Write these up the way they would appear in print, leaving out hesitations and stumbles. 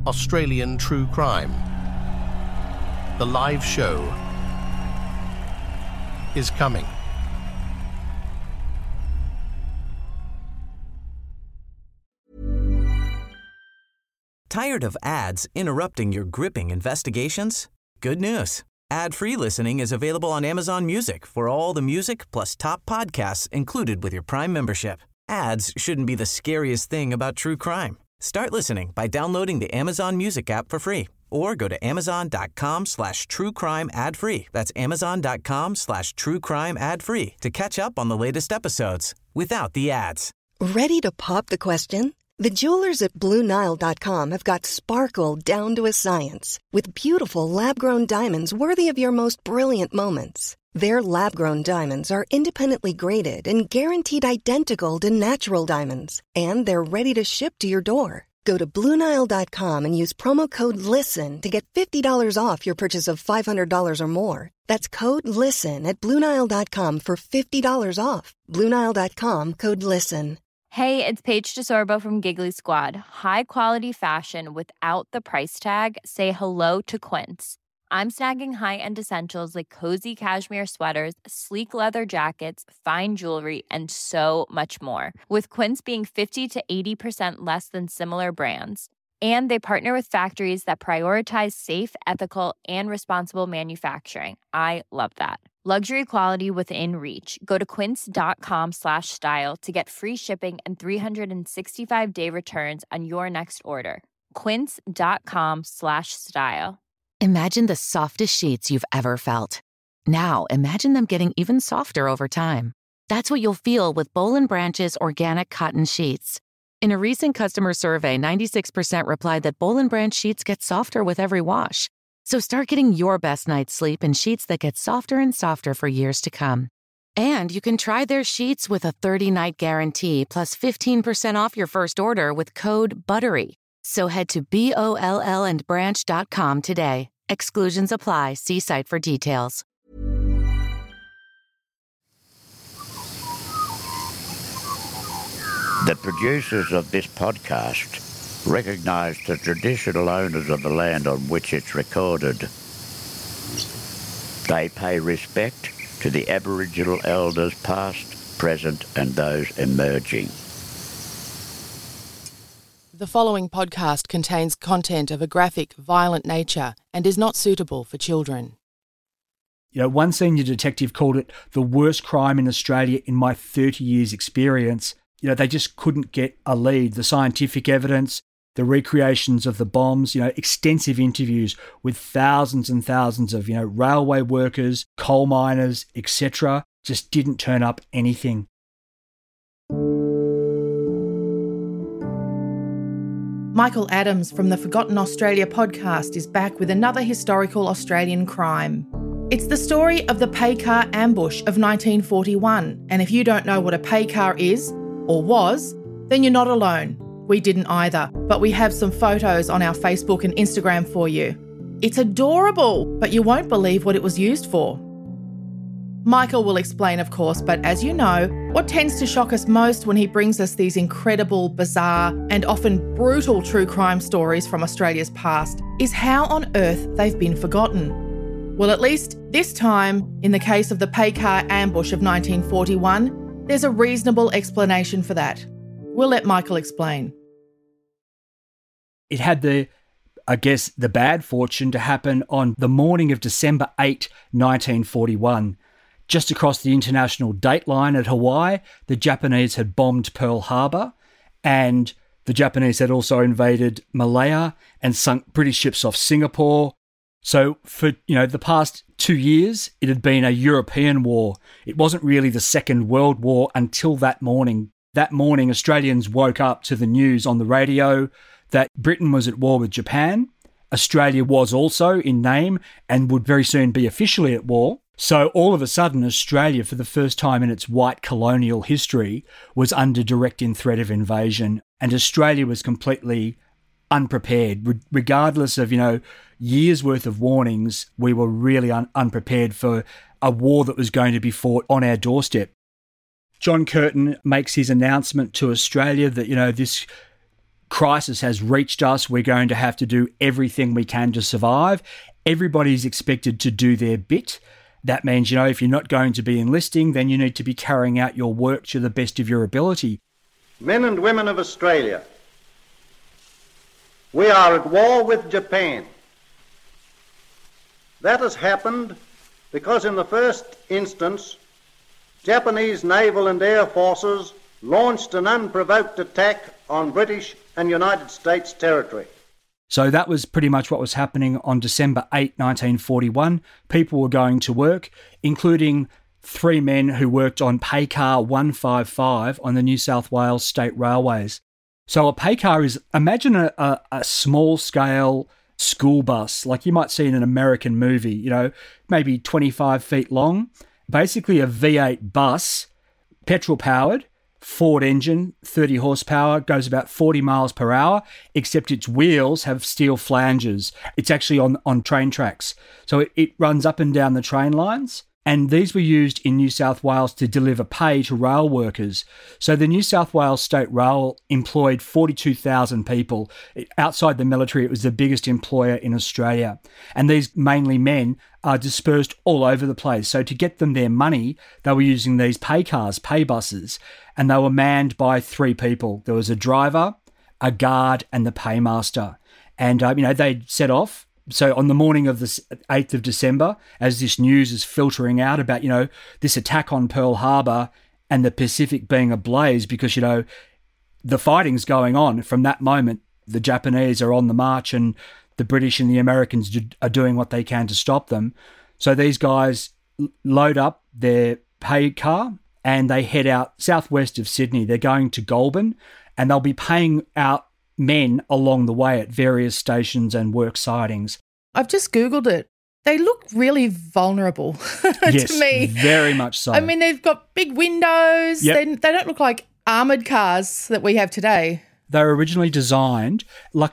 Australian True Crime. The live show is coming. Tired of ads interrupting your gripping investigations? Good news. Ad-free listening is available on Amazon Music for all the music plus top podcasts included with your Prime membership. Ads shouldn't be the scariest thing about true crime. Start listening by downloading the Amazon Music app for free or go to amazon.com/truecrime ad-free. That's amazon.com/truecrime ad-free to catch up on the latest episodes without the ads. Ready to pop the question? The jewelers at BlueNile.com have got sparkle down to a science with beautiful lab-grown diamonds worthy of your most brilliant moments. Their lab-grown diamonds are independently graded and guaranteed identical to natural diamonds, and they're ready to ship to your door. Go to BlueNile.com and use promo code LISTEN to get $50 off your purchase of $500 or more. That's code LISTEN at BlueNile.com for $50 off. BlueNile.com, code LISTEN. Hey, it's Paige DeSorbo from Giggly Squad. High quality fashion without the price tag. Say hello to Quince. I'm snagging high-end essentials like cozy cashmere sweaters, sleek leather jackets, fine jewelry, and so much more. With Quince being 50 to 80% less than similar brands. And they partner with factories that prioritize safe, ethical, and responsible manufacturing. I love that. Luxury quality within reach. Go to quince.com/style to get free shipping and 365-day returns on your next order. Quince.com/style. Imagine the softest sheets you've ever felt. Now, imagine them getting even softer over time. That's what you'll feel with Boll & Branch's organic cotton sheets. In a recent customer survey, 96% replied that Boll & Branch sheets get softer with every wash. So start getting your best night's sleep in sheets that get softer and softer for years to come. And you can try their sheets with a 30-night guarantee plus 15% off your first order with code BUTTERY. So head to BOLLandbranch.com today. Exclusions apply. See site for details. The producers of this podcast recognise the traditional owners of the land on which it's recorded. They pay respect to the Aboriginal elders past, present and those emerging. The following podcast contains content of a graphic, violent nature and is not suitable for children. You know, one senior detective called it the worst crime in Australia in my 30 years experience. You know, they just couldn't get a lead. The scientific evidence, the recreations of the bombs, you know, extensive interviews with thousands and thousands of, railway workers, coal miners, etc., just didn't turn up anything. Michael Adams from the Forgotten Australia podcast is back with another historical Australian crime. It's the story of the pay car ambush of 1941. And if you don't know what a pay car is, or was, then you're not alone. We didn't either, but we have some photos on our Facebook and Instagram for you. It's adorable, but you won't believe what it was used for. Michael will explain, of course, but as you know, what tends to shock us most when he brings us these incredible, bizarre, and often brutal true crime stories from Australia's past is how on earth they've been forgotten. Well, at least this time, in the case of the pay car ambush of 1941, there's a reasonable explanation for that. We'll let Michael explain. It had the bad fortune to happen on the morning of December 8, 1941. Just across the international date line at Hawaii, the Japanese had bombed Pearl Harbor, and the Japanese had also invaded Malaya and sunk British ships off Singapore. So for, the past 2 years, it had been a European war. It wasn't really the Second World War until that morning. That morning, Australians woke up to the news on the radio that Britain was at war with Japan. Australia was also in name and would very soon be officially at war. So all of a sudden, Australia, for the first time in its white colonial history, was under direct threat of invasion. And Australia was completely unprepared. Regardless of, years' worth of warnings, we were really unprepared for a war that was going to be fought on our doorstep. John Curtin makes his announcement to Australia that, this crisis has reached us. We're going to have to do everything we can to survive. Everybody's expected to do their bit. That means, if you're not going to be enlisting, then you need to be carrying out your work to the best of your ability. Men and women of Australia, we are at war with Japan. That has happened because in the first instance, Japanese naval and air forces launched an unprovoked attack on British and United States territory. So that was pretty much what was happening on December 8, 1941. People were going to work, including 3 men who worked on pay car 155 on the New South Wales State Railways. So a pay car is, imagine a small-scale school bus, like you might see in an American movie, maybe 25 feet long. Basically a V8 bus, petrol-powered, Ford engine, 30 horsepower, goes about 40 miles per hour, except its wheels have steel flanges. It's actually on train tracks. So it runs up and down the train lines. And these were used in New South Wales to deliver pay to rail workers. So the New South Wales State Rail employed 42,000 people. Outside the military, it was the biggest employer in Australia. And these mainly men are dispersed all over the place. So to get them their money, they were using these pay cars, pay buses, and they were manned by 3 people. There was a driver, a guard, and the paymaster. And, they'd set off. So on the morning of the 8th of December, as this news is filtering out about, this attack on Pearl Harbor and the Pacific being ablaze because, the fighting's going on from that moment, the Japanese are on the march and the British and the Americans are doing what they can to stop them. So these guys load up their pay car and they head out southwest of Sydney. They're going to Goulburn and they'll be paying out men along the way at various stations and work sightings. I've just Googled it. They look really vulnerable yes, to me. Very much so. I mean, they've got big windows. Yep. They don't look like armoured cars that we have today. They were originally designed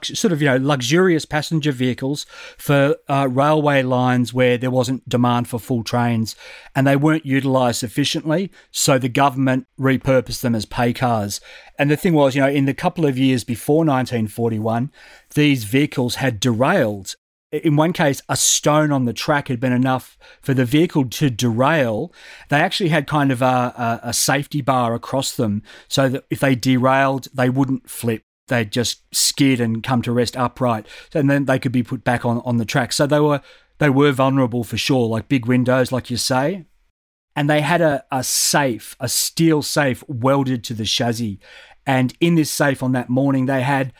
luxurious passenger vehicles for railway lines where there wasn't demand for full trains and they weren't utilised sufficiently, so the government repurposed them as pay cars. And the thing was, in the couple of years before 1941, these vehicles had derailed. In one case, a stone on the track had been enough for the vehicle to derail. They actually had kind of a safety bar across them so that if they derailed, they wouldn't flip. They'd just skid and come to rest upright. And then they could be put back on the track. So they were vulnerable for sure, like big windows, like you say. And they had a safe, a steel safe welded to the chassis. And in this safe on that morning, they had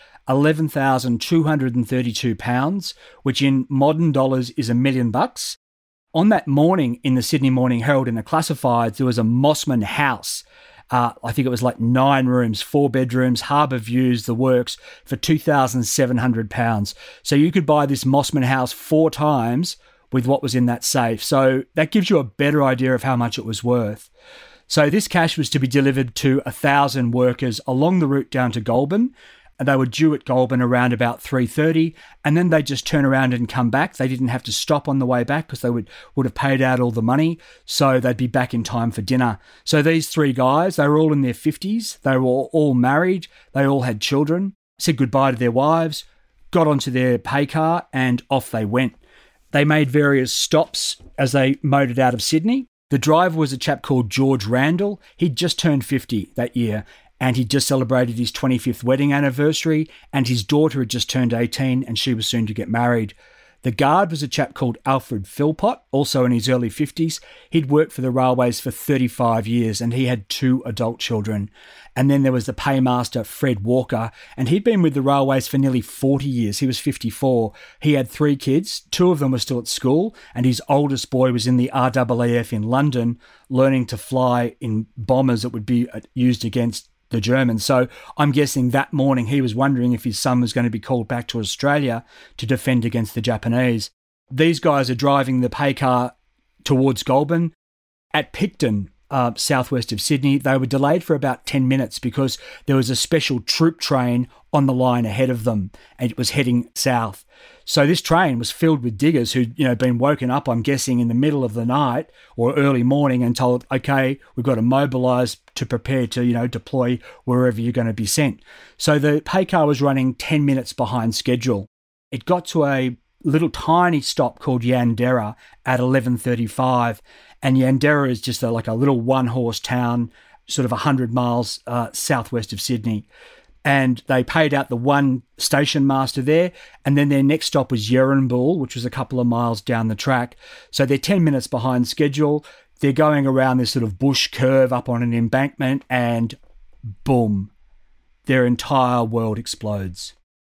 £11,232, which in modern dollars is $1 million. On that morning in the Sydney Morning Herald in the classifieds, there was a Mossman house. I think it was like 9 rooms, 4 bedrooms, harbour views, the works, for £2,700. So you could buy this Mossman house 4 times with what was in that safe. So that gives you a better idea of how much it was worth. So this cash was to be delivered to 1,000 workers along the route down to Goulburn. And they were due at Goulburn around about 3:30, and then they'd just turn around and come back. They didn't have to stop on the way back because they would have paid out all the money, so they'd be back in time for dinner. So these 3 guys, they were all in their 50s. They were all married. They all had children, said goodbye to their wives, got onto their pay car, and off they went. They made various stops as they motored out of Sydney. The driver was a chap called George Randall. He'd just turned 50 that year, and he'd just celebrated his 25th wedding anniversary, and his daughter had just turned 18 and she was soon to get married. The guard was a chap called Alfred Philpott, also in his early 50s. He'd worked for the railways for 35 years and he had 2 adult children. And then there was the paymaster, Fred Walker, and he'd been with the railways for nearly 40 years. He was 54. He had 3 kids. 2 of them were still at school, and his oldest boy was in the RAAF in London, learning to fly in bombers that would be used against the Germans. So I'm guessing that morning he was wondering if his son was going to be called back to Australia to defend against the Japanese. These guys are driving the pay car towards Goulburn. At Picton, southwest of Sydney. They were delayed for about 10 minutes because there was a special troop train on the line ahead of them, and it was heading south. So this train was filled with diggers who'd, been woken up, I'm guessing, in the middle of the night or early morning and told, okay, we've got to mobilise to prepare to, deploy wherever you're going to be sent. So the pay car was running 10 minutes behind schedule. It got to a little tiny stop called Yandera at 11:35, and Yandera is just like a little one-horse town, sort of 100 miles southwest of Sydney. And they paid out the one station master there, and then their next stop was Yerrinbul, which was a couple of miles down the track. So they're 10 minutes behind schedule. They're going around this sort of bush curve up on an embankment, and boom, their entire world explodes.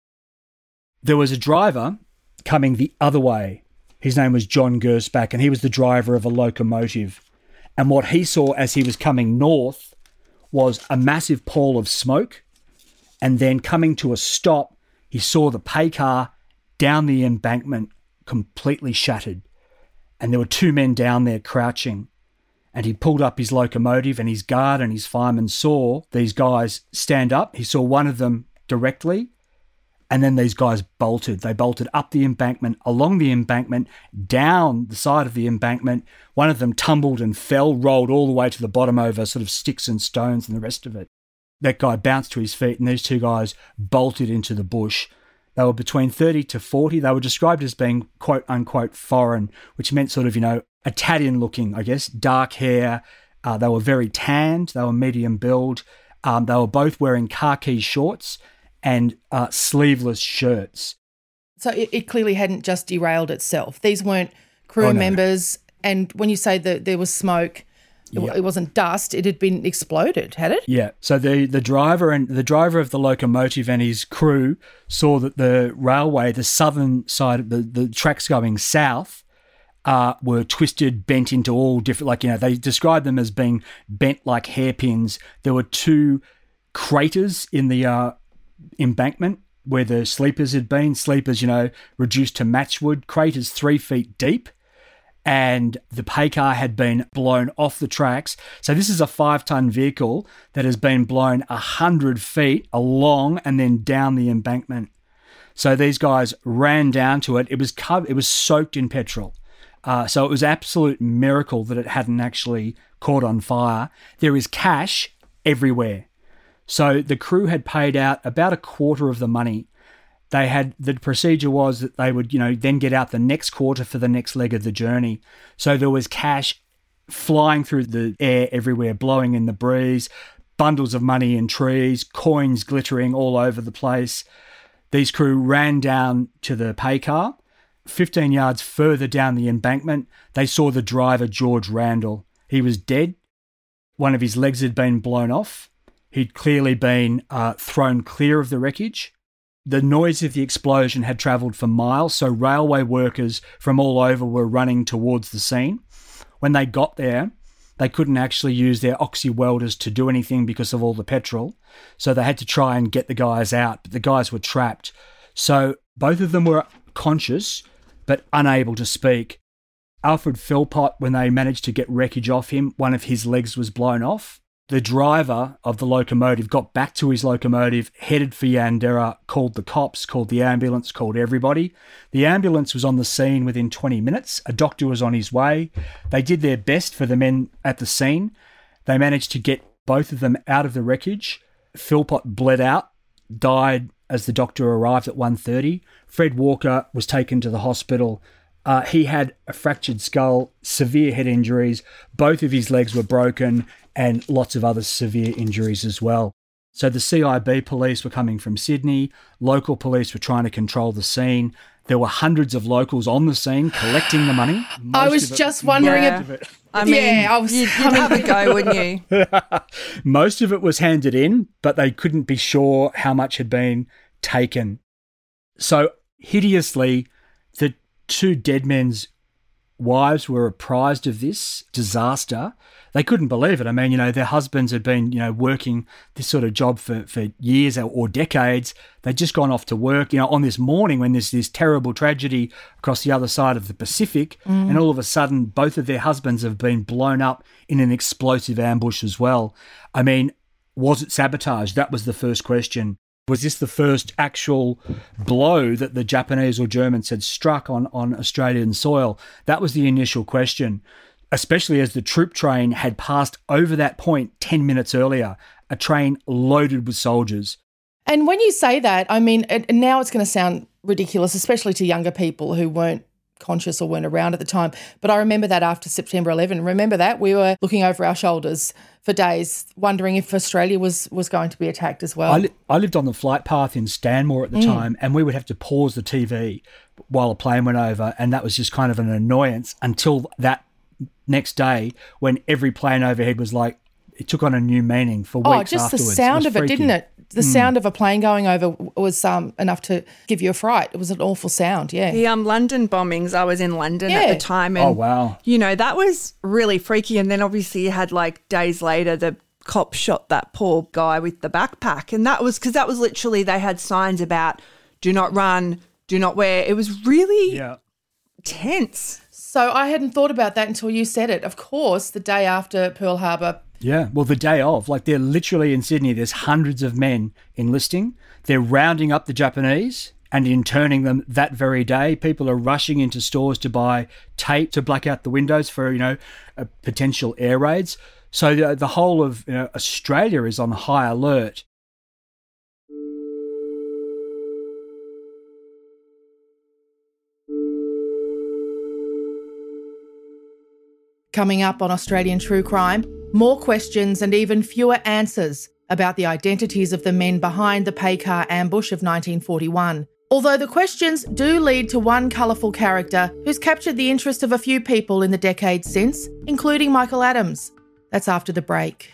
There was a driver coming the other way. His name was John Gersbach, and he was the driver of a locomotive. And what he saw as he was coming north was a massive pall of smoke. And then coming to a stop, he saw the pay car down the embankment completely shattered. And there were two men down there crouching. And he pulled up his locomotive, and his guard and his fireman saw these guys stand up. He saw one of them directly, and then these guys bolted. They bolted up the embankment, along the embankment, down the side of the embankment. One of them tumbled and fell, rolled all the way to the bottom over sort of sticks and stones and the rest of it. That guy bounced to his feet, and these two guys bolted into the bush. They were between 30 to 40. They were described as being quote unquote foreign, which meant sort of, Italian looking, I guess, dark hair. They were very tanned. They were medium build. They were both wearing khaki shorts and sleeveless shirts. So it clearly hadn't just derailed itself. These weren't crew members. And when you say that there was smoke, it wasn't dust, it had been exploded, had it? Yeah. So the driver of the locomotive and his crew saw that the railway, the southern side of the tracks going south, were twisted, bent into all different, they described them as being bent like hairpins. There were two craters in the embankment where the sleepers had been. Sleepers, reduced to matchwood, craters 3 feet deep. And the pay car had been blown off the tracks. So this is a 5-ton vehicle that has been blown 100 feet along and then down the embankment. So these guys ran down to it. It was soaked in petrol. So it was an absolute miracle that it hadn't actually caught on fire. There is cash everywhere. So the crew had paid out about a quarter of the money. The procedure was that they would, then get out the next quarter for the next leg of the journey. So there was cash flying through the air everywhere, blowing in the breeze, bundles of money in trees, coins glittering all over the place. These crew ran down to the pay car. 15 yards further down the embankment, they saw the driver, George Randall. He was dead. One of his legs had been blown off. He'd clearly been thrown clear of the wreckage. The noise of the explosion had travelled for miles, so railway workers from all over were running towards the scene. When they got there, they couldn't actually use their oxy welders to do anything because of all the petrol, so they had to try and get the guys out, but the guys were trapped. So both of them were conscious, but unable to speak. Alfred Philpott, when they managed to get wreckage off him, one of his legs was blown off. The driver of the locomotive got back to his locomotive, headed for Yandera, called the cops, called the ambulance, called everybody. The ambulance was on the scene within 20 minutes. A doctor was on his way. They did their best for the men at the scene. They managed to get both of them out of the wreckage. Philpott bled out, died as the doctor arrived at 1:30. Fred Walker was taken to the hospital. He had a fractured skull, severe head injuries. Both of his legs were broken and lots of other severe injuries as well. So the CIB police were coming from Sydney. Local police were trying to control the scene. There were hundreds of locals on the scene collecting the money. I was just wondering. You'd have a go, wouldn't you? Most of it was handed in, but they couldn't be sure how much had been taken. So hideously, the two dead men's wives were apprised of this disaster, they couldn't believe it. I mean, their husbands had been, working this sort of job for years or decades. They'd just gone off to work, on this morning when there's this terrible tragedy across the other side of the Pacific, and all of a sudden both of their husbands have been blown up in an explosive ambush as well. I mean, was it sabotage? That was the first question. Was this the first actual blow that the Japanese or Germans had struck on Australian soil? That was the initial question, especially as the troop train had passed over that point 10 minutes earlier, a train loaded with soldiers. And when you say that, I mean, now it's going to sound ridiculous, especially to younger people who weren't conscious or weren't around at the time. But I remember that after September 11. Remember that? We were looking over our shoulders for days, wondering if Australia was going to be attacked as well. I lived on the flight path in Stanmore at the time, and we would have to pause the TV while a plane went over, and that was just kind of an annoyance until that next day when every plane overhead was like, it took on a new meaning for weeks afterwards. Oh, just the sound of it, didn't it? The sound of a plane going over was enough to give you a fright. It was an awful sound, yeah. The London bombings, I was in London at the time. And, oh, wow. That was really freaky. And then obviously you had days later the cops shot that poor guy with the backpack. And that was because that was literally, they had signs about do not run, do not wear. It was really tense. So I hadn't thought about that until you said it. Of course, the day after Pearl Harbor. Yeah, well, the day of, they're literally in Sydney, there's hundreds of men enlisting. They're rounding up the Japanese and interning them that very day. People are rushing into stores to buy tape to black out the windows for, potential air raids. So the whole of Australia is on high alert. Coming up on Australian True Crime, more questions and even fewer answers about the identities of the men behind the Paycar ambush of 1941. Although the questions do lead to one colourful character who's captured the interest of a few people in the decades since, including Michael Adams. That's after the break.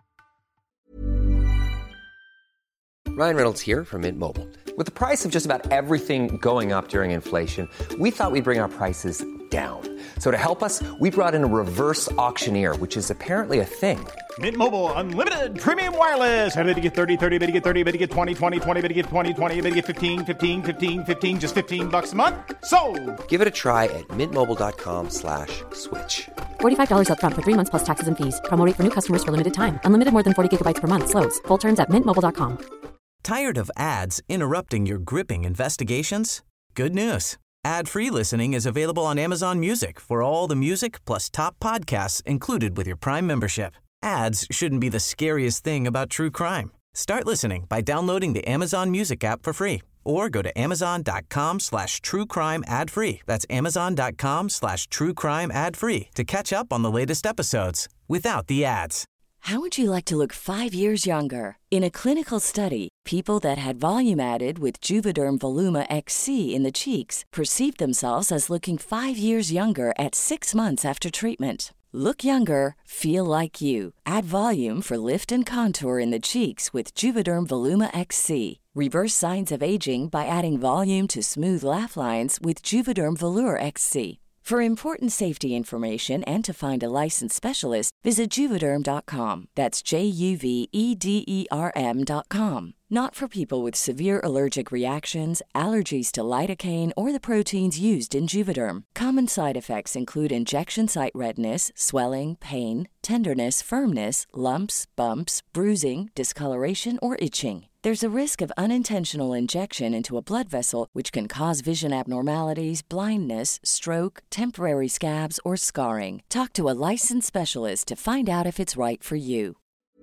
Ryan Reynolds here from Mint Mobile. With the price of just about everything going up during inflation, we thought we'd bring our prices down. So to help us, we brought in a reverse auctioneer, which is apparently a thing. Mint Mobile Unlimited Premium Wireless. How to get 30, 30, bit to get 30, bit to get 20, 20, 20, bit to get 20, 20, bit to get 15, 15, 15, 15, just $15 a month? Sold! Give it a try at mintmobile.com/switch. $45 up front for 3 months plus taxes and fees. Promo rate for new customers for limited time. Unlimited more than 40 gigabytes per month. Slows full terms at mintmobile.com. Tired of ads interrupting your gripping investigations? Good news. Ad-free listening is available on Amazon Music for all the music plus top podcasts included with your Prime membership. Ads shouldn't be the scariest thing about true crime. Start listening by downloading the Amazon Music app for free or go to amazon.com/truecrime ad-free. That's amazon.com/truecrime ad-free to catch up on the latest episodes without the ads. How would you like to look 5 years younger? In a clinical study, people that had volume added with Juvederm Voluma XC in the cheeks perceived themselves as looking 5 years younger at 6 months after treatment. Look younger, feel like you. Add volume for lift and contour in the cheeks with Juvederm Voluma XC. Reverse signs of aging by adding volume to smooth laugh lines with Juvederm Volure XC. For important safety information and to find a licensed specialist, visit Juvederm.com. That's JUVEDERM.com. Not for people with severe allergic reactions, allergies to lidocaine, or the proteins used in Juvederm. Common side effects include injection site redness, swelling, pain, tenderness, firmness, lumps, bumps, bruising, discoloration, or itching. There's a risk of unintentional injection into a blood vessel, which can cause vision abnormalities, blindness, stroke, temporary scabs, or scarring. Talk to a licensed specialist to find out if it's right for you.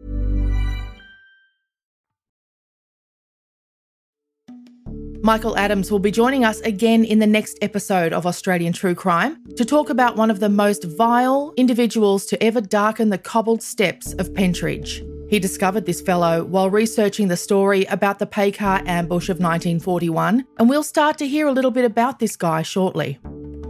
Michael Adams will be joining us again in the next episode of Australian True Crime to talk about one of the most vile individuals to ever darken the cobbled steps of Pentridge. He discovered this fellow while researching the story about the Paycar ambush of 1941, and we'll start to hear a little bit about this guy shortly.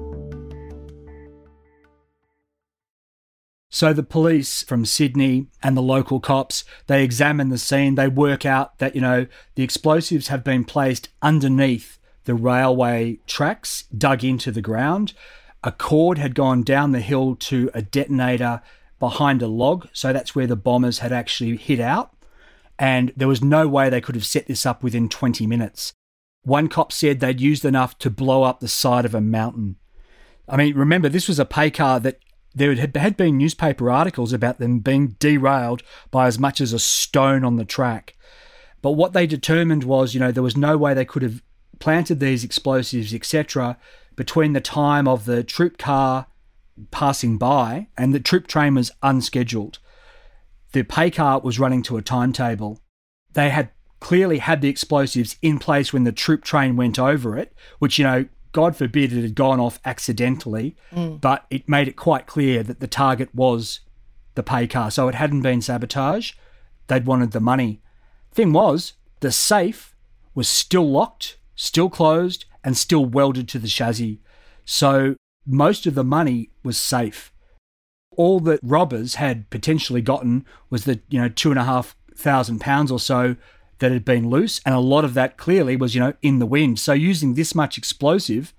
So the police from Sydney and the local cops, they examine the scene. They work out that, the explosives have been placed underneath the railway tracks, dug into the ground. A cord had gone down the hill to a detonator behind a log, so that's where the bombers had actually hid out, and there was no way they could have set this up within 20 minutes. One cop said they'd used enough to blow up the side of a mountain. I mean, remember, this was a pay car that there had been newspaper articles about them being derailed by as much as a stone on the track. But what they determined was, there was no way they could have planted these explosives, etc., between the time of the troop car passing by, and the troop train was unscheduled. The pay car was running to a timetable. They had clearly had the explosives in place when the troop train went over it, which, God forbid it had gone off accidentally, but it made it quite clear that the target was the pay car. So it hadn't been sabotage. They'd wanted the money. Thing was, the safe was still locked, still closed, and still welded to the chassis. So most of the money was safe. All that robbers had potentially gotten was the, £2,500 or so that had been loose, and a lot of that clearly was, in the wind. So using this much explosive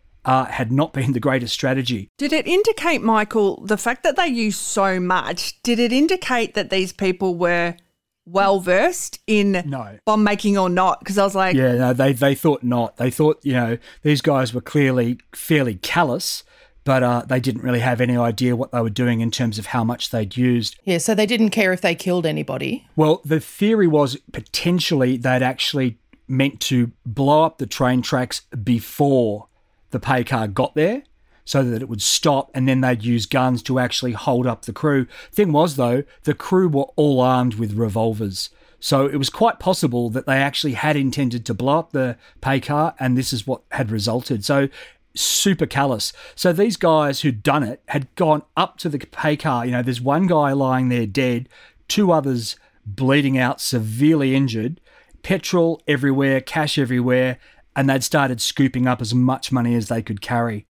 had not been the greatest strategy. Did it indicate, Michael, the fact that they used so much, did it indicate that these people were well-versed in bomb making or not? Because I was like... Yeah, no, they thought not. They thought, these guys were clearly fairly callous, but they didn't really have any idea what they were doing in terms of how much they'd used. Yeah, so they didn't care if they killed anybody. Well, the theory was potentially they'd actually meant to blow up the train tracks before the pay car got there so that it would stop, and then they'd use guns to actually hold up the crew. Thing was, though, the crew were all armed with revolvers. So it was quite possible that they actually had intended to blow up the pay car, and this is what had resulted. So super callous. So these guys who'd done it had gone up to the pay car. There's one guy lying there dead, two others bleeding out, severely injured, petrol everywhere, cash everywhere, and they'd started scooping up as much money as they could carry.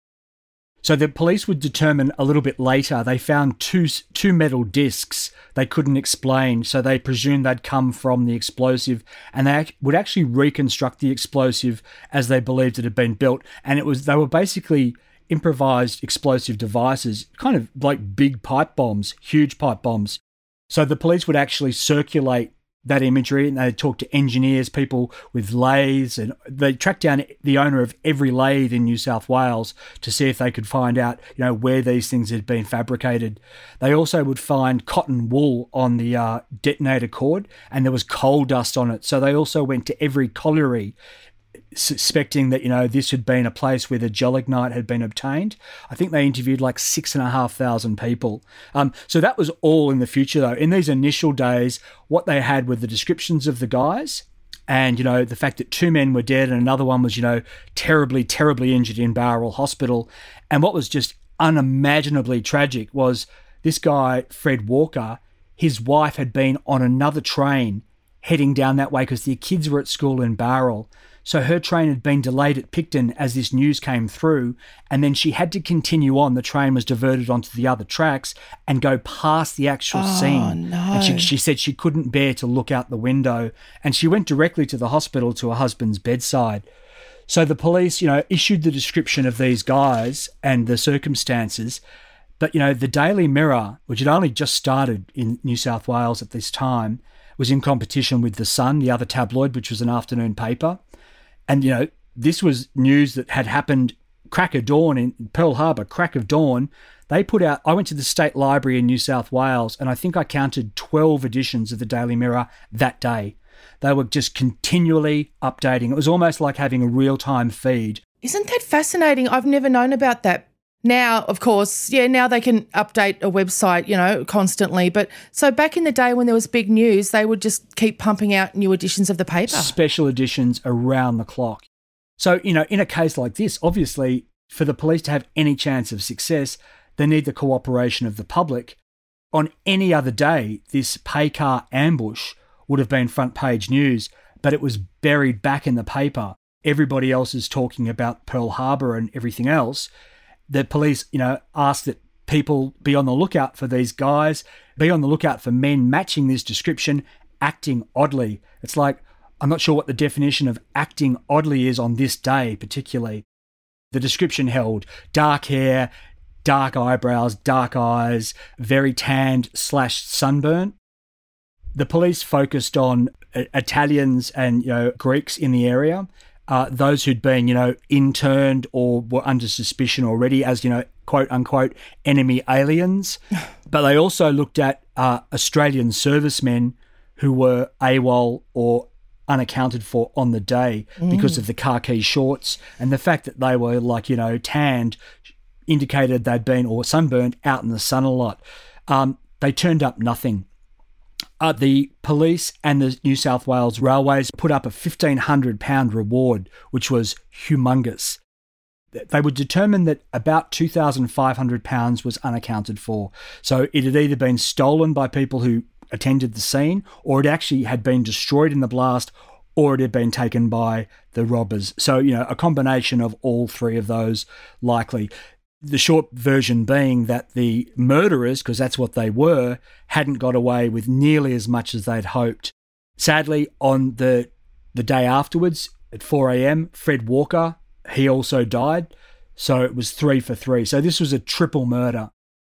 So the police would determine a little bit later they found two metal discs they couldn't explain, so they presumed they'd come from the explosive, and they would actually reconstruct the explosive as they believed it had been built. And they were basically improvised explosive devices, kind of like big pipe bombs, huge pipe bombs. So the police would actually circulate that imagery, and they'd talk to engineers, people with lathes, and they tracked down the owner of every lathe in New South Wales to see if they could find out, where these things had been fabricated. They also would find cotton wool on the detonator cord, and there was coal dust on it. So they also went to every colliery, suspecting that, this had been a place where the gelignite had been obtained. I think they interviewed like 6,500 people. So that was all in the future, though. In these initial days, what they had were the descriptions of the guys and, the fact that two men were dead and another one was, terribly, terribly injured in Bowral Hospital. And what was just unimaginably tragic was this guy, Fred Walker, his wife had been on another train heading down that way because their kids were at school in Bowral. So her train had been delayed at Picton as this news came through, and then she had to continue on. The train was diverted onto the other tracks and go past the actual scene. No. And she said she couldn't bear to look out the window, and she went directly to the hospital to her husband's bedside. So the police, issued the description of these guys and the circumstances. But, the Daily Mirror, which had only just started in New South Wales at this time, was in competition with The Sun, the other tabloid, which was an afternoon paper. And, this was news that had happened crack of dawn in Pearl Harbor, crack of dawn. They put out, I went to the State Library in New South Wales, and I think I counted 12 editions of the Daily Mirror that day. They were just continually updating. It was almost like having a real-time feed. Isn't that fascinating? I've never known about that. Now, of course, now they can update a website, constantly. But so back in the day when there was big news, they would just keep pumping out new editions of the paper. Special editions around the clock. So, in a case like this, obviously, for the police to have any chance of success, they need the cooperation of the public. On any other day, this pay car ambush would have been front page news, but it was buried back in the paper. Everybody else is talking about Pearl Harbor and everything else. The police, asked that people be on the lookout for these guys, be on the lookout for men matching this description, acting oddly. It's like, I'm not sure what the definition of acting oddly is on this day particularly. The description held dark hair, dark eyebrows, dark eyes, very tanned / sunburnt. The police focused on Italians and Greeks in the area, those who'd been interned or were under suspicion already as quote unquote enemy aliens. But they also looked at Australian servicemen who were AWOL or unaccounted for on the day because of the khaki shorts, and the fact that they were tanned indicated they'd been, or sunburned, out in the sun a lot. They turned up nothing. The police and the New South Wales Railways put up a £1,500 reward, which was humongous. They would determine that about £2,500 was unaccounted for. So it had either been stolen by people who attended the scene, or it actually had been destroyed in the blast, or it had been taken by the robbers. So, a combination of all three of those likely. The short version being that the murderers, because that's what they were, hadn't got away with nearly as much as they'd hoped. Sadly, on the day afterwards, at 4 a.m, Fred Walker, he also died. So it was 3 for 3. So this was a triple murder.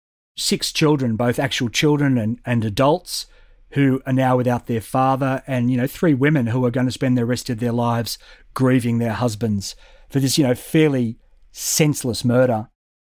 6 children, both actual children and adults, who are now without their father, and, 3 women who are going to spend the rest of their lives grieving their husbands for this, fairly senseless murder.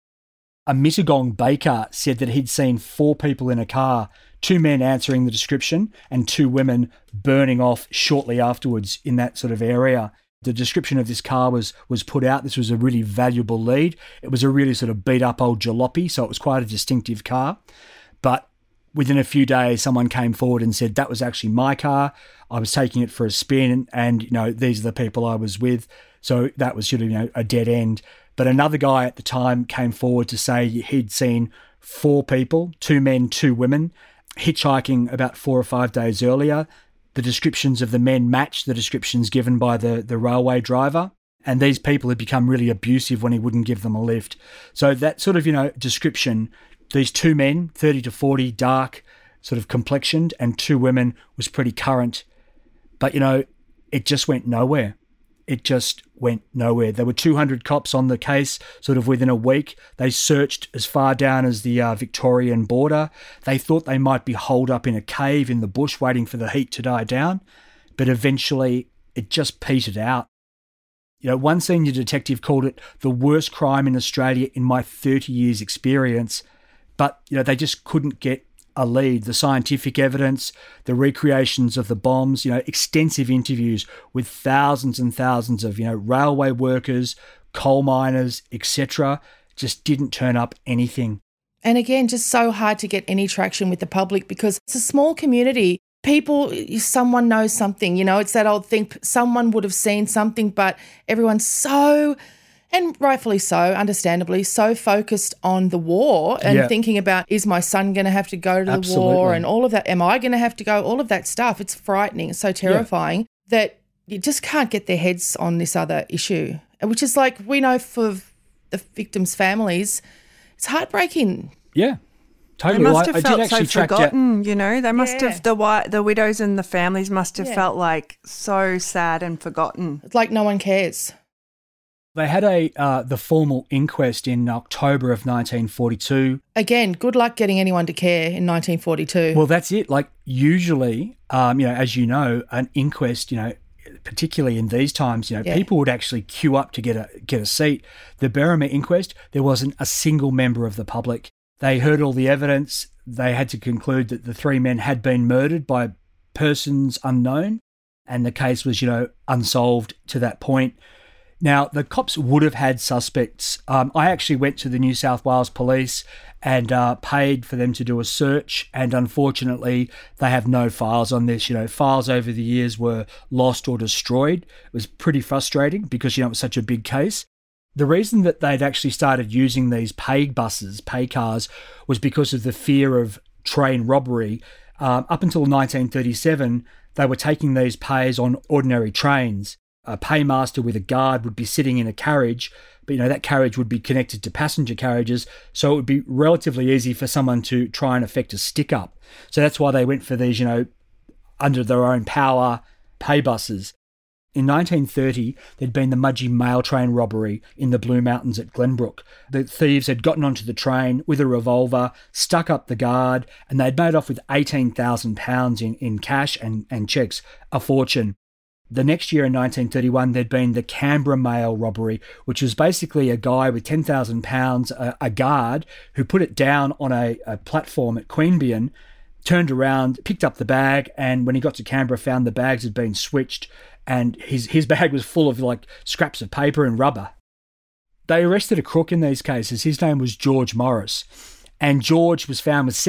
A Mittagong baker said that he'd seen 4 people in a car, 2 men answering the description and 2 women burning off shortly afterwards in that sort of area. The description of this car was put out. This was a really valuable lead. It was a really sort of beat up old jalopy, so it was quite a distinctive car. But within a few days, someone came forward and said, that was actually my car. I was taking it for a spin and, these are the people I was with. So that was sort of, a dead end. But another guy at the time came forward to say he'd seen 4 people, 2 men, 2 women, hitchhiking about 4 or 5 days earlier. The descriptions of the men matched the descriptions given by the railway driver. And these people had become really abusive when he wouldn't give them a lift. So that sort of, description, these 2 men, 30 to 40, dark, sort of complexioned, and 2 women was pretty current. But, it just went nowhere. It just went nowhere. There were 200 cops on the case sort of within a week. They searched as far down as the Victorian border. They thought they might be holed up in a cave in the bush waiting for the heat to die down. But eventually it just petered out. One senior detective called it the worst crime in Australia in my 30 years experience. But, they just couldn't get a lead. The scientific evidence, the recreations of the bombs, extensive interviews with thousands and thousands of, railway workers, coal miners, etc., just didn't turn up anything. And again, just so hard to get any traction with the public because it's a small community. People, someone knows something, it's that old thing, someone would have seen something, but everyone's so, and rightfully so, understandably, so focused on the war and thinking about, is my son going to have to go to the war and all of that? Am I going to have to go? All of that stuff. It's frightening. It's so terrifying that you just can't get their heads on this other issue, which is like we know for the victims' families, it's heartbreaking. Yeah. Totally. They must have felt so forgotten, They must have, the widows and the families must have felt like so sad and forgotten. It's like no one cares. They had the formal inquest in October of 1942. Again, good luck getting anyone to care in 1942. Well, that's it. Like usually, as you know, an inquest, particularly in these times, people would actually queue up to get a seat. The Berrima inquest, there wasn't a single member of the public. They heard all the evidence. They had to conclude that the 3 men had been murdered by persons unknown, and the case was, unsolved to that point. Now, the cops would have had suspects. I actually went to the New South Wales Police and paid for them to do a search, and unfortunately, they have no files on this. Files over the years were lost or destroyed. It was pretty frustrating because, it was such a big case. The reason that they'd actually started using these pay cars, was because of the fear of train robbery. Up until 1937, they were taking these pays on ordinary trains. A paymaster with a guard would be sitting in a carriage, but that carriage would be connected to passenger carriages, so it would be relatively easy for someone to try and effect a stick-up. So that's why they went for these, under their own power pay buses. In 1930, there'd been the Mudgee mail train robbery in the Blue Mountains at Glenbrook. The thieves had gotten onto the train with a revolver, stuck up the guard, and they'd made off with £18,000 in cash and cheques, a fortune. The next year in 1931, there'd been the Canberra mail robbery, which was basically a guy with £10,000, a guard, who put it down on a platform at Queanbeyan, turned around, picked up the bag, and when he got to Canberra, found the bags had been switched, and his bag was full of like scraps of paper and rubber. They arrested a crook in these cases. His name was George Morris. And George was found with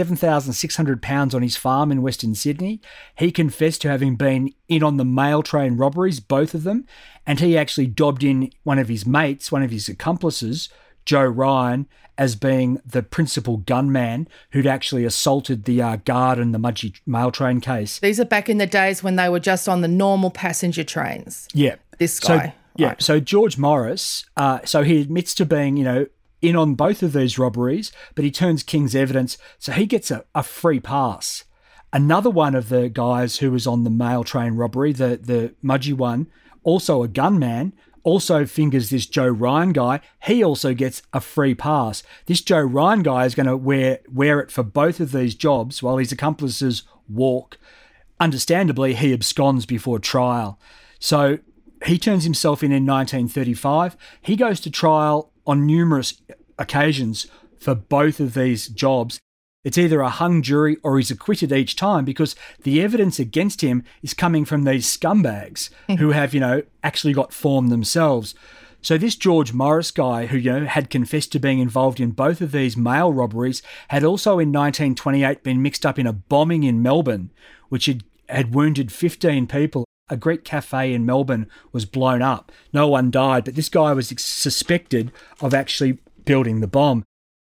£7,600 on his farm in Western Sydney. He confessed to having been in on the mail train robberies, both of them, and he actually dobbed in one of his mates, one of his accomplices, Joe Ryan, as being the principal gunman who'd actually assaulted the guard in the Mudgee mail train case. These are back in the days when they were just on the normal passenger trains. Yeah. This guy. So George Morris, so he admits to being, in on both of these robberies, but he turns king's evidence, so he gets a free pass. Another one of the guys who was on the mail train robbery, the Mudgee one, also a gunman, also fingers this Joe Ryan guy. He also gets a free pass. This Joe Ryan guy is going to wear it for both of these jobs while his accomplices walk. Understandably, he absconds before trial. So he turns himself in 1935. He goes to trial on numerous occasions for both of these jobs. It's either a hung jury or he's acquitted each time because the evidence against him is coming from these scumbags who have, actually got form themselves. So this George Morris guy who, had confessed to being involved in both of these mail robberies had also in 1928 been mixed up in a bombing in Melbourne, which had wounded 15 people. A Greek cafe in Melbourne was blown up. No one died, but this guy was suspected of actually building the bomb.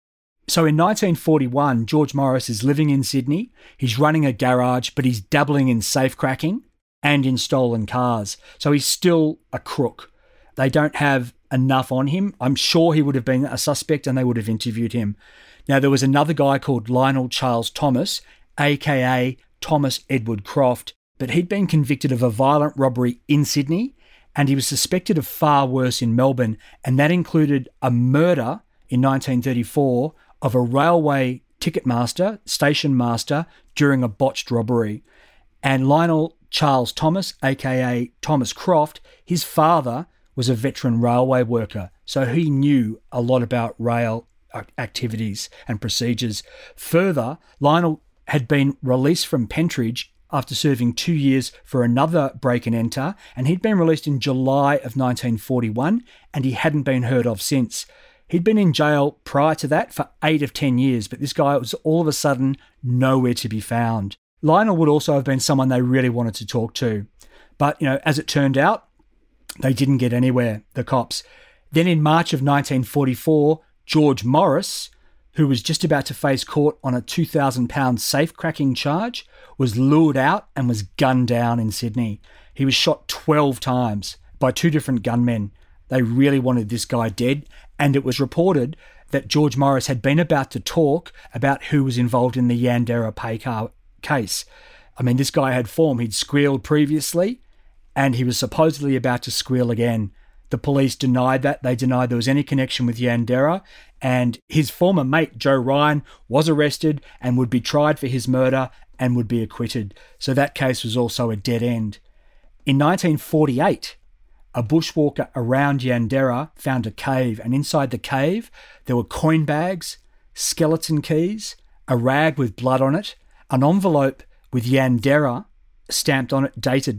So in 1941, George Morris is living in Sydney. He's running a garage, but he's dabbling in safecracking and in stolen cars. So he's still a crook. They don't have enough on him. I'm sure he would have been a suspect and they would have interviewed him. Now, there was another guy called Lionel Charles Thomas, a.k.a. Thomas Edward Croft, but he'd been convicted of a violent robbery in Sydney and he was suspected of far worse in Melbourne, and that included a murder in 1934 of a railway ticket master, station master, during a botched robbery. And Lionel Charles Thomas, a.k.a. Thomas Croft, his father was a veteran railway worker, so he knew a lot about rail activities and procedures. Further, Lionel had been released from Pentridge after serving 2 years for another break and enter, and he'd been released in July of 1941, and he hadn't been heard of since. He'd been in jail prior to that for 8 of 10 years, but this guy was all of a sudden nowhere to be found. Lionel would also have been someone they really wanted to talk to. But, as it turned out, they didn't get anywhere, the cops. Then in March of 1944, George Morris, who was just about to face court on a £2,000 safecracking charge, was lured out and was gunned down in Sydney. He was shot 12 times by 2 different gunmen. They really wanted this guy dead, and it was reported that George Morris had been about to talk about who was involved in the Yandera pay car case. I mean, this guy had form. He'd squealed previously, and he was supposedly about to squeal again. The police denied that. They denied there was any connection with Yandera, and his former mate, Joe Ryan, was arrested and would be tried for his murder and would be acquitted. So that case was also a dead end. In 1948, a bushwalker around Yandera found a cave, and inside the cave there were coin bags, skeleton keys, a rag with blood on it, an envelope with Yandera stamped on it dated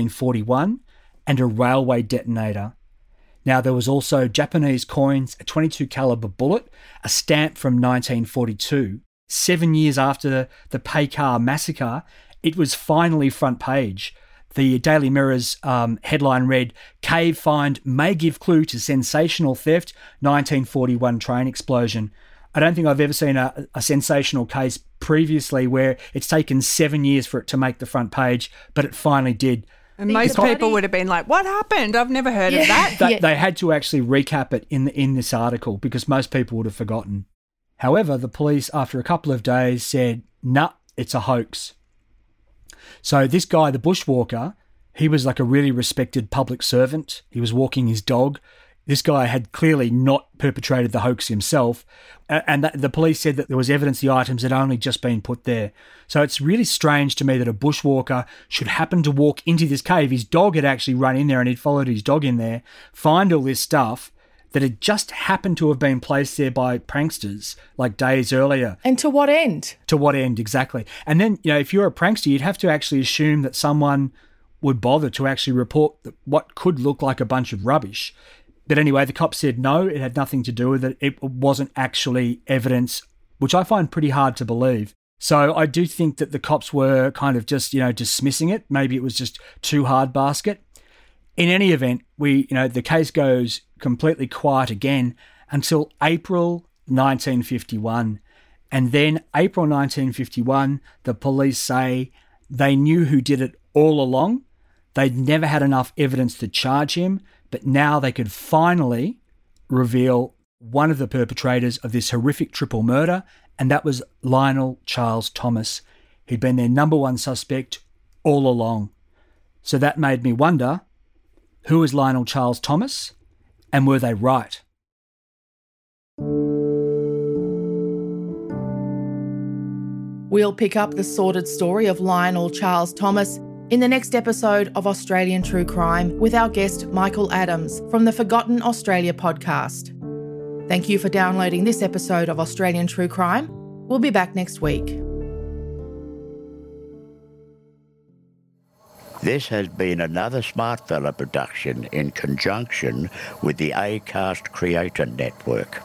1941, and a railway detonator. Now, there was also Japanese coins, a .22 caliber bullet, a stamp from 1942. 7 years after the Paykar massacre, it was finally front page. The Daily Mirror's headline read, "Cave Find May Give Clue to Sensational Theft, 1941 Train Explosion." I don't think I've ever seen a sensational case previously where it's taken 7 years for it to make the front page, but it finally did. And most people would have been like, what happened? I've never heard of that. They had to actually recap it in this article because most people would have forgotten. However, the police, after a couple of days, said, nah, it's a hoax. So this guy, the bushwalker, He was like a really respected public servant. He was walking his dog. This guy had clearly not perpetrated the hoax himself. And the police said that there was evidence the items had only just been put there. So it's really strange to me that a bushwalker should happen to walk into this cave. His dog had actually run in there and he'd followed his dog in there, find all this stuff that had just happened to have been placed there by pranksters like days earlier. And to what end? To what end, exactly. And then, if you're a prankster, you'd have to actually assume that someone would bother to actually report what could look like a bunch of rubbish. But anyway, the cops said no, it had nothing to do with it. It wasn't actually evidence, which I find pretty hard to believe. So I do think that the cops were kind of just, dismissing it. Maybe it was just too hard basket. In any event, the case goes completely quiet again until April 1951. And then April 1951, the police say they knew who did it all along. They'd never had enough evidence to charge him, but now they could finally reveal one of the perpetrators of this horrific triple murder, and that was Lionel Charles Thomas. He'd been their number one suspect all along. So that made me wonder, who is Lionel Charles Thomas, and were they right? We'll pick up the sordid story of Lionel Charles Thomas in the next episode of Australian True Crime with our guest Michael Adams from the Forgotten Australia podcast. Thank you for downloading this episode of Australian True Crime. We'll be back next week. This has been another Smartfella production in conjunction with the Acast Creator Network.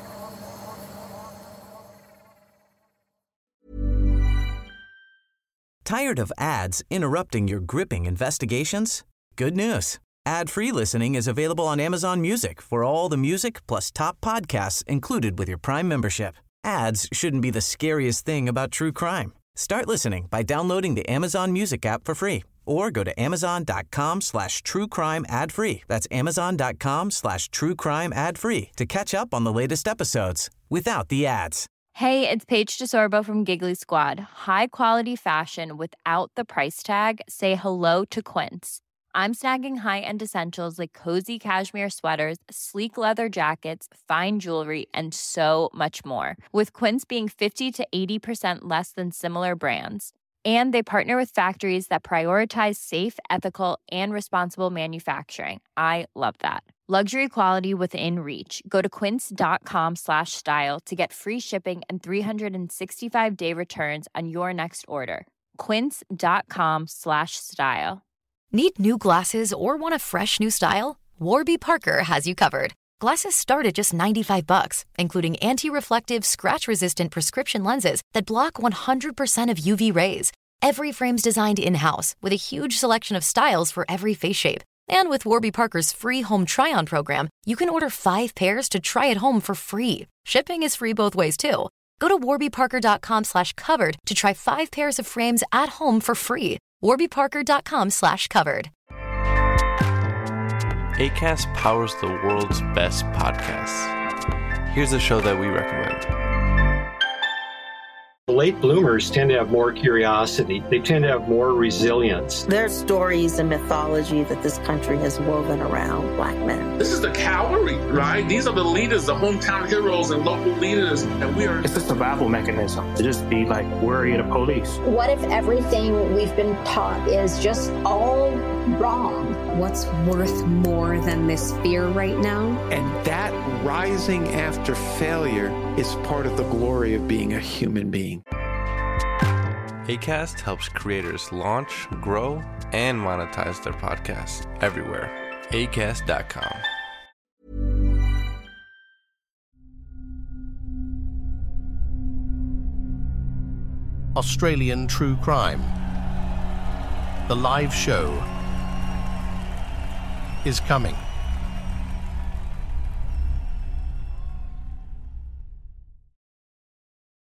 Tired of ads interrupting your gripping investigations? Good news. Ad-free listening is available on Amazon Music for all the music plus top podcasts included with your Prime membership. Ads shouldn't be the scariest thing about true crime. Start listening by downloading the Amazon Music app for free or go to amazon.com/truecrime ad-free. That's amazon.com/truecrime ad-free to catch up on the latest episodes without the ads. Hey, it's Paige DeSorbo from Giggly Squad. High quality fashion without the price tag. Say hello to Quince. I'm snagging high-end essentials like cozy cashmere sweaters, sleek leather jackets, fine jewelry, and so much more. With Quince being 50 to 80% less than similar brands. And they partner with factories that prioritize safe, ethical, and responsible manufacturing. I love that. Luxury quality within reach. Go to quince.com/style to get free shipping and 365-day returns on your next order. Quince.com/style. Need new glasses or want a fresh new style? Warby Parker has you covered. Glasses start at just $95, including anti-reflective, scratch-resistant prescription lenses that block 100% of UV rays. Every frame's designed in-house with a huge selection of styles for every face shape. And with Warby Parker's free home try-on program, you can order 5 pairs to try at home for free. Shipping is free both ways, too. Go to warbyparker.com/covered to try 5 pairs of frames at home for free. warbyparker.com/covered. Acast powers the world's best podcasts. Here's a show that we recommend. Late bloomers tend to have more curiosity. They tend to have more resilience. There's stories and mythology that this country has woven around Black men. This is the cavalry, right? These are the leaders, the hometown heroes and local leaders. And we are... It's a survival mechanism to just be like worried of police. What if everything we've been taught is just all wrong? What's worth more than this fear right now? And that rising after failure is part of the glory of being a human being. Acast helps creators launch, grow, and monetize their podcasts everywhere. Acast.com. Australian True Crime. The live show is coming.